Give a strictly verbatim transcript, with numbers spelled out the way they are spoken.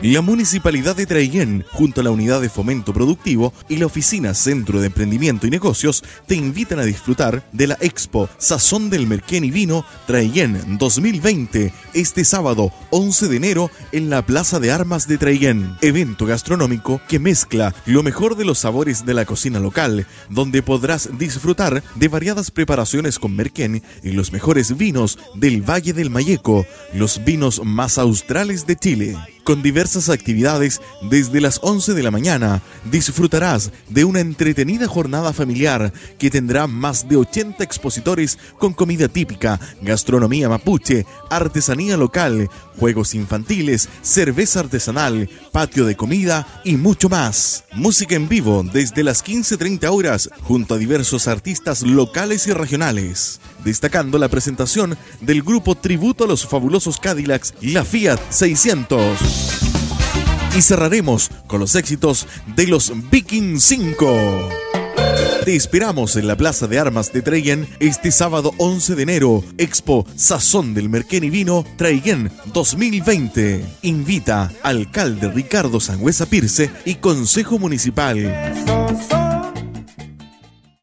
La Municipalidad de Traiguén, junto a la Unidad de Fomento Productivo y la Oficina Centro de Emprendimiento y Negocios, te invitan a disfrutar de la Expo Sazón del Merquén y Vino Traiguén dos mil veinte, este sábado once de enero en la Plaza de Armas de Traiguén. Evento gastronómico que mezcla lo mejor de los sabores de la cocina local, donde podrás disfrutar de variadas preparaciones con merquén y los mejores vinos del Valle del Mayeco, los vinos más australes de Chile. Con diversas actividades desde las once de la mañana, disfrutarás de una entretenida jornada familiar que tendrá más de ochenta expositores con comida típica, gastronomía mapuche, artesanía local, juegos infantiles, cerveza artesanal, patio de comida y mucho más. Música en vivo desde las quince treinta horas junto a diversos artistas locales y regionales, destacando la presentación del grupo tributo a los fabulosos Cadillacs La Fiat seiscientos. Y cerraremos con los éxitos de los Viking cinco. Te esperamos en la Plaza de Armas de Traiguén este sábado once de enero. Expo Sazón del Merquén y Vino Traiguén dos mil veinte. Invita alcalde Ricardo Sangüesa Pirce y Consejo Municipal.